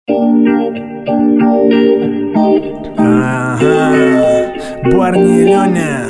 Ага, парни, Леня.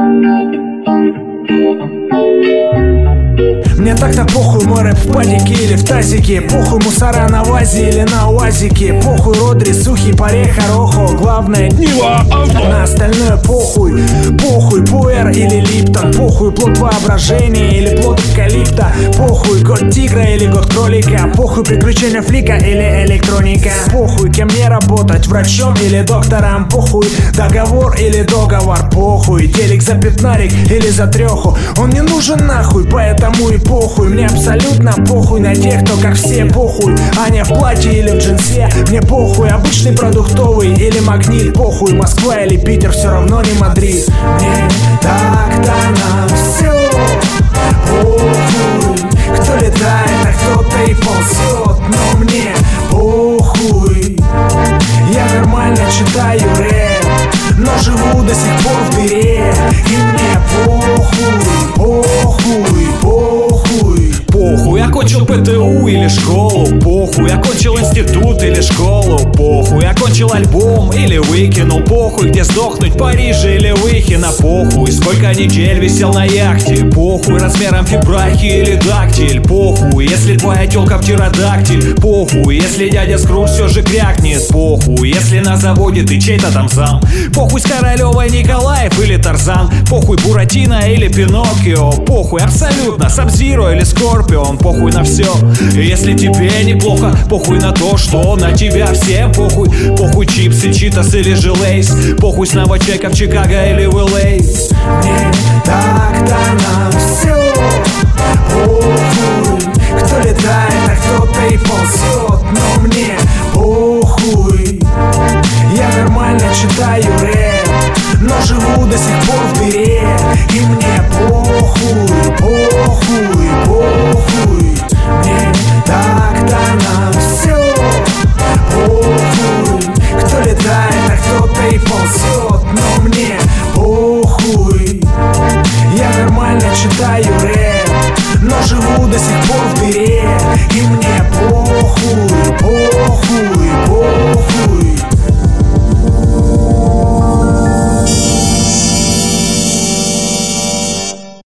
Мне так-то похуй, мой рэп в падике или в тазике. Похуй мусора на вазе или на уазике. Похуй родри, сухий, паре, хорохо. Главное Нива, на остальное похуй. Похуй пуэр или липтон. Похуй плод воображения или плод эвкалипта. Похуй год тигра или год кролика. Похуй приключения флика или электроника. Похуй кем мне работать, врачом или доктором. Похуй договор или договор. Похуй телек за пятнарик или за треху. Он не нужен нахуй, поэтому и похуй. Мне абсолютно похуй на тех, кто как все. Похуй Аня в платье или в джинсе. Мне похуй обычный продуктовый или магнит. Похуй Москва или Питер, все равно не Мадрид. Мне так-то на все похуй. Кто летает, а кто-то и ползет. Но мне похуй. Я нормально читаю рэп, но живу до сих пор в дыре. И мне похуй, похуй, похуй. Похуй, окончил ПТУ или школу. Похуй, окончил институт или школу. Похуй, окончил альбом или выкинул. Похуй, где сдохнуть, в Париже или Выхино. Похуй, сколько недель висел на яхте. Похуй, размером фибрахи или дактиль. Похуй, если твоя тёлка птеродактиль. Похуй, если дядя Скрудж все же крякнет. Похуй, если на заводе ты чей-то там зам. Похуй, с Королёвой Николаев или Тарзан. Похуй, Буратино или Пиноккио. Похуй, абсолютно, Сабзиро или Скорпион. Похуй на все, если тебе неплохо. Похуй на то, что на тебя всем похуй. Похуй, чипсы, читос или же лейс. Похуй, с Новочека в Чикаго или в Л.А. Мне так-то на все похуй. Кто летает, а кто-то и ползет. Но мне похуй. Я нормально читаю рэп, но живу до сих пор в дыре. И мне похуй, похуй, похуй. Мне так-то на все похуй. Кто летает, а кто-то и ползет. Но мне похуй. Я нормально читаю рэп, но живу до сих пор в дыре. И мне похуй, похуй.